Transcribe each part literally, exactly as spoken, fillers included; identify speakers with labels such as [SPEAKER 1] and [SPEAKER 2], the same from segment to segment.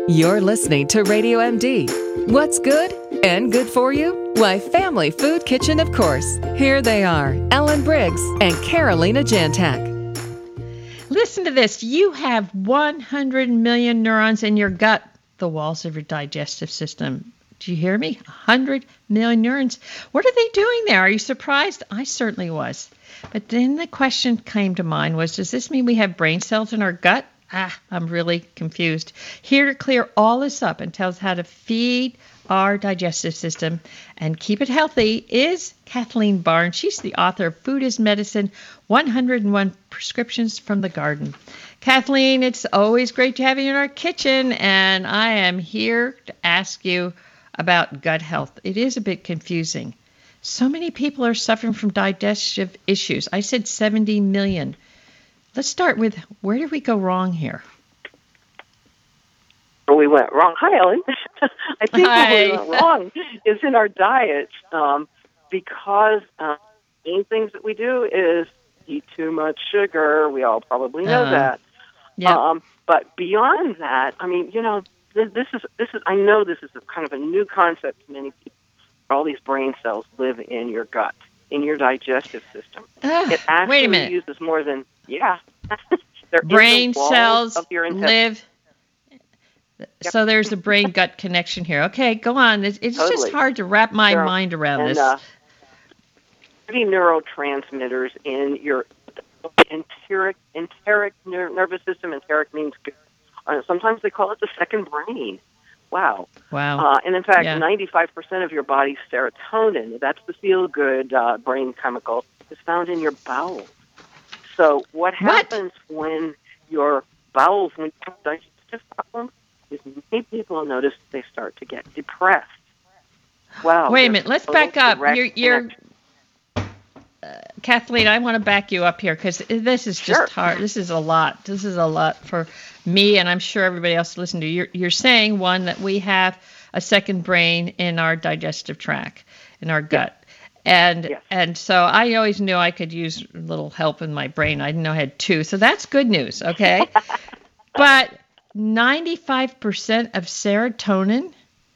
[SPEAKER 1] You're listening to Radio M D. What's good and good for you? Why, Family Food Kitchen, of course. Here they are, Ellen Briggs and Carolina Jantak.
[SPEAKER 2] Listen to this. You have one hundred million neurons in your gut, the walls of your digestive system. Do you hear me? one hundred million neurons. What are they doing there? Are you surprised? I certainly was. But then the question came to mind was, does this mean we have brain cells in our gut? Ah, I'm really confused. Here to clear all this up and tell us how to feed our digestive system and keep it healthy is Kathleen Barnes. She's the author of Food is Medicine, one hundred one Prescriptions from the Garden. Kathleen, it's always great to have you in our kitchen, and I am here to ask you about gut health. It is a bit confusing. So many people are suffering from digestive issues. I said seventy million. Let's start with, where did we go wrong here?
[SPEAKER 3] We went wrong. Hi, Ellen. I think
[SPEAKER 2] Hi.
[SPEAKER 3] where we went wrong is in our diet, um, because uh, main things that we do is eat too much sugar. We all probably know
[SPEAKER 2] Uh,
[SPEAKER 3] that.
[SPEAKER 2] Yeah.
[SPEAKER 3] Um, but beyond that, I mean, you know, this, this is this is. I know this is a kind of a new concept to many people. All these brain cells live in your gut, in your digestive system.
[SPEAKER 2] Ugh,
[SPEAKER 3] It actually
[SPEAKER 2] wait a minute.
[SPEAKER 3] uses more than yeah. They're in the
[SPEAKER 2] Brain
[SPEAKER 3] walls
[SPEAKER 2] cells
[SPEAKER 3] of your intestines.
[SPEAKER 2] live. So there's a brain-gut connection here. Okay, go on. It's, it's just
[SPEAKER 3] Totally.
[SPEAKER 2] hard to wrap my
[SPEAKER 3] There are-
[SPEAKER 2] mind around
[SPEAKER 3] and,
[SPEAKER 2] this.
[SPEAKER 3] uh, Many neurotransmitters in your enteric, enteric ner- nervous system. Enteric means good. Uh, sometimes they call it the second brain. Wow.
[SPEAKER 2] wow.
[SPEAKER 3] Uh, and in fact,
[SPEAKER 2] Yeah.
[SPEAKER 3] ninety-five percent of your body's serotonin, that's the feel-good uh, brain chemical, is found in your bowels. So what happens when your bowels, when you have digestive problems, is many people notice they start to get depressed. Wow.
[SPEAKER 2] Wait a
[SPEAKER 3] there's
[SPEAKER 2] minute. Let's
[SPEAKER 3] total
[SPEAKER 2] back up.
[SPEAKER 3] direct
[SPEAKER 2] You're, you're
[SPEAKER 3] connection.
[SPEAKER 2] uh, Kathleen, I want to back you up here because this is just
[SPEAKER 3] Sure.
[SPEAKER 2] hard. This is a lot. This is a lot for me, and I'm sure everybody else listening to you. You're, you're saying, one, that we have a second brain in our digestive tract, in our gut. And
[SPEAKER 3] Yes.
[SPEAKER 2] and so I always knew I could use a little help in my brain. I didn't know I had two. So that's good news, okay? But ninety-five percent of serotonin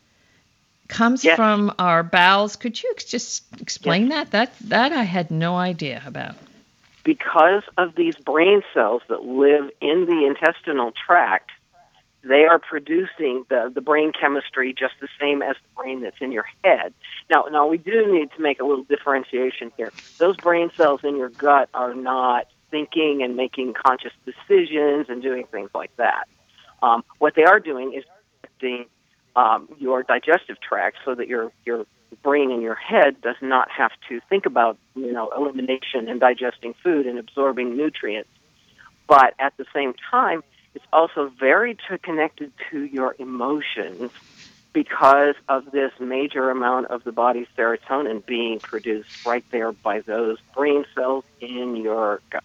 [SPEAKER 2] comes
[SPEAKER 3] Yes.
[SPEAKER 2] from our bowels. Could you ex- just explain
[SPEAKER 3] Yes.
[SPEAKER 2] that? That that I had no idea about.
[SPEAKER 3] Because of these brain cells that live in the intestinal tract, they are producing the, the brain chemistry just the same as the brain that's in your head. Now, now we do need to make a little differentiation here. Those brain cells in your gut are not thinking and making conscious decisions and doing things like that. Um, what they are doing is affecting um, your digestive tract so that your your brain in your head does not have to think about, you know, elimination and digesting food and absorbing nutrients. But at the same time, it's also very t- connected to your emotions because of this major amount of the body's serotonin being produced right there by those brain cells in your gut.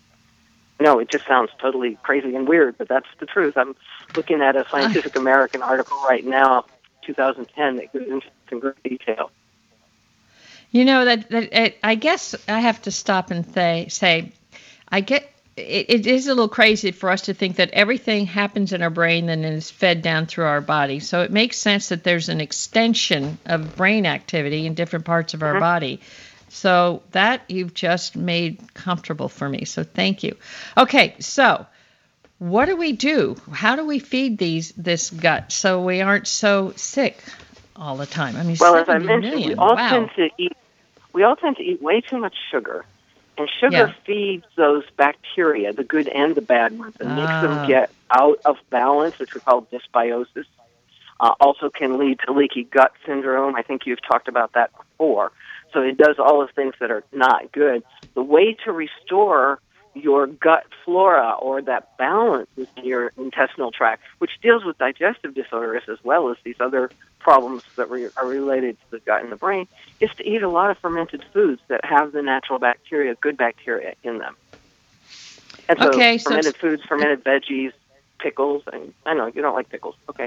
[SPEAKER 3] No, it just sounds totally crazy and weird, but that's the truth. I'm looking at a Scientific American article right now, two thousand ten, that goes into some great detail.
[SPEAKER 2] You know that that it, I guess I have to stop and say say I get it, it is a little crazy for us to think that everything happens in our brain and then is fed down through our body. So it makes sense that there's an extension of brain activity in different parts of our
[SPEAKER 3] Mhm.
[SPEAKER 2] body. So that you've just made comfortable for me. So thank you. Okay, so what do we do? How do we feed these this gut so we aren't so sick all the time? I mean,
[SPEAKER 3] Well, as I
[SPEAKER 2] seventy
[SPEAKER 3] mentioned,
[SPEAKER 2] million.
[SPEAKER 3] we all
[SPEAKER 2] Wow.
[SPEAKER 3] tend to eat. We all tend to eat way too much sugar, and sugar
[SPEAKER 2] Yeah.
[SPEAKER 3] feeds those bacteria, the good and the bad ones, and makes
[SPEAKER 2] Ah.
[SPEAKER 3] them get out of balance, which we call dysbiosis. Uh, also, can lead to leaky gut syndrome. I think you've talked about that before. So it does all the things that are not good. The way to restore your gut flora or that balance in your intestinal tract, which deals with digestive disorders as well as these other problems that re- are related to the gut and the brain, is to eat a lot of fermented foods that have the natural bacteria, good bacteria in them. And so
[SPEAKER 2] Okay, so
[SPEAKER 3] fermented
[SPEAKER 2] it's-
[SPEAKER 3] foods, fermented veggies, pickles, and I know you don't like pickles. Okay.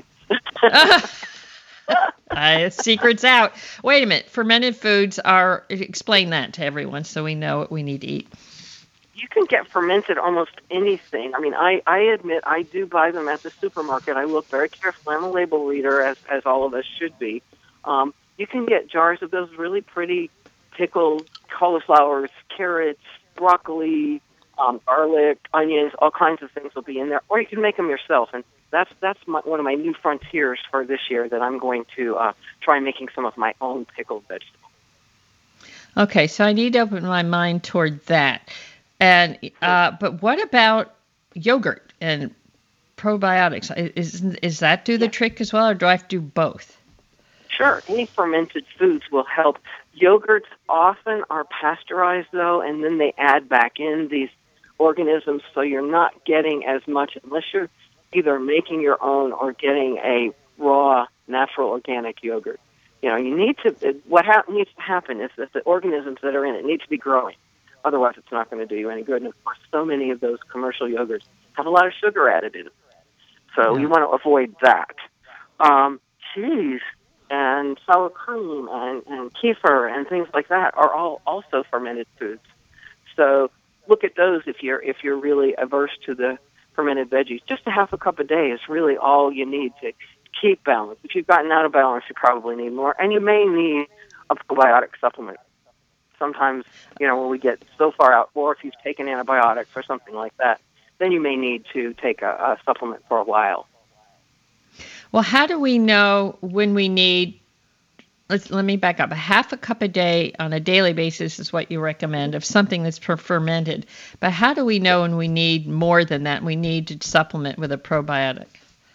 [SPEAKER 2] Uh, secret's out. Wait a minute. Fermented foods are, explain that to everyone so we know what we need to eat.
[SPEAKER 3] you can get fermented almost anything. I mean, I, I admit I do buy them at the supermarket. I look very carefully. I'm a label reader, as, as all of us should be. Um, you can get jars of those really pretty pickled cauliflowers, carrots, broccoli, um, garlic, onions, all kinds of things will be in there. Or you can make them yourself. And that's that's my, one of my new frontiers for this year, that I'm going to uh, try making some of my own pickled vegetables.
[SPEAKER 2] Okay, so I need to open my mind toward that. And uh, but what about yogurt and probiotics? Is is that do the yeah. trick as well, or do I have to do both?
[SPEAKER 3] Sure. Any fermented foods will help. Yogurts often are pasteurized, though, and then they add back in these organisms, so you're not getting as much unless you're either making your own or getting a raw, natural, organic yogurt. You know, you need to. What ha- needs to happen is that the organisms that are in it need to be growing. Otherwise, it's not going to do you any good. And, of course, so many of those commercial yogurts have a lot of sugar added in them. So yeah. you want to avoid that. Um, cheese and sour cream and, and kefir and things like that are all also fermented foods. So look at those if you're if you're really averse to the fermented veggies. Just a half a cup a day is really all you need to keep balance. If you've gotten out of balance, you probably need more. And you may need a probiotic supplement. Sometimes, you know, when we get so far out, or if you've taken antibiotics or something like that, then you may need to take a, a supplement for a while.
[SPEAKER 2] Well, how do we know when we need, let's, let me back up, a half a cup a day on a daily basis is what you recommend of something that's per- fermented. But how do we know when we need more than that? We need to supplement with a probiotic.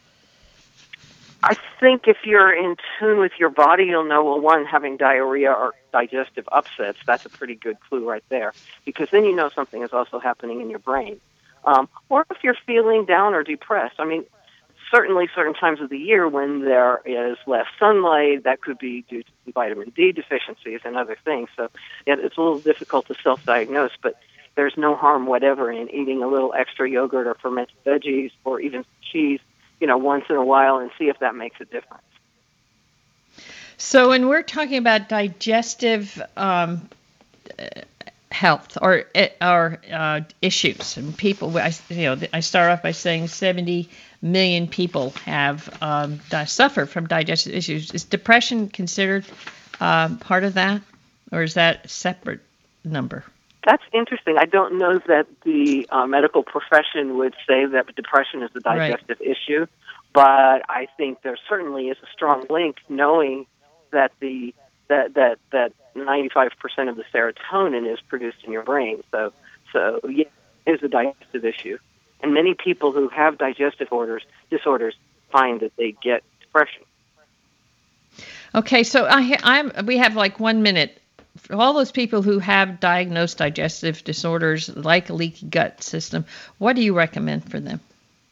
[SPEAKER 3] I think if you're in tune with your body, you'll know, well, one, having diarrhea or digestive upsets, that's a pretty good clue right there, because then you know something is also happening in your brain. Um, or if you're feeling down or depressed, I mean, certainly certain times of the year when there is less sunlight, that could be due to vitamin D deficiencies and other things. So yeah, it's a little difficult to self-diagnose, but there's no harm whatever in eating a little extra yogurt or fermented veggies or even cheese, you know, once in a while, and see if that makes a difference.
[SPEAKER 2] So when we're talking about digestive um, health or or uh, issues, and people, I, you know, I start off by saying seventy million people have um, suffer from digestive issues. Is depression considered um, part of that, or is that a separate number?
[SPEAKER 3] That's interesting. I don't know that the uh, medical profession would say that depression is a digestive right. issue, but I think there certainly is a strong link, knowing that the that that that ninety-five percent of the serotonin is produced in your brain. So, so yeah, it is a digestive issue, and many people who have digestive orders disorders find that they get depression.
[SPEAKER 2] Okay, so I I'm we have like one minute. For all those people who have diagnosed digestive disorders like a leaky gut system, what do you recommend for them?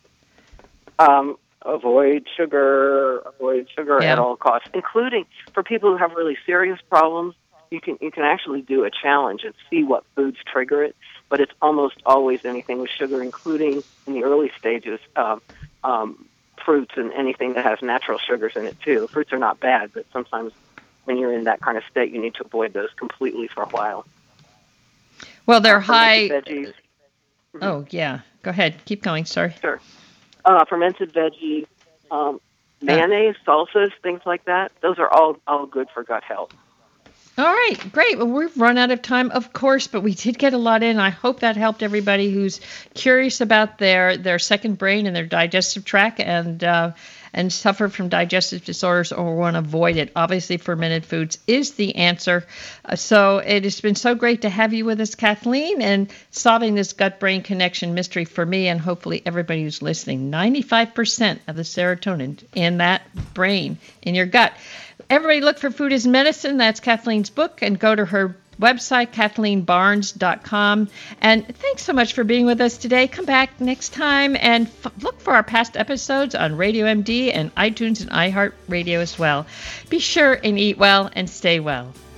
[SPEAKER 2] Um,
[SPEAKER 3] avoid sugar, avoid sugar yeah. at all costs, including for people who have really serious problems. You can you can actually do a challenge and see what foods trigger it, but it's almost always anything with sugar, including in the early stages, um, um, fruits and anything that has natural sugars in it too. Fruits are not bad, but sometimes when you're in that kind of state, you need to avoid those completely for a while.
[SPEAKER 2] Well, they're uh, high.
[SPEAKER 3] Veggies.
[SPEAKER 2] Oh, yeah. Go ahead. Keep going. Sorry.
[SPEAKER 3] Sure. Uh, fermented veggies, um, mayonnaise, uh. salsas, things like that. Those are all, all good for gut health.
[SPEAKER 2] All right. Great. Well, we've run out of time, of course, but we did get a lot in. I hope that helped everybody who's curious about their, their second brain and their digestive tract and uh, and suffer from digestive disorders or want to avoid it. Obviously, fermented foods is the answer. Uh, so it has been so great to have you with us, Kathleen, and solving this gut-brain connection mystery for me and hopefully everybody who's listening. ninety-five percent of the serotonin in that brain, in your gut. Everybody look for Food is Medicine. That's Kathleen's book, and go to her website, kathleen barnes dot com. And thanks so much for being with us today. Come back next time and f- look for our past episodes on Radio M D and iTunes and iHeartRadio as well. Be sure and eat well and stay well.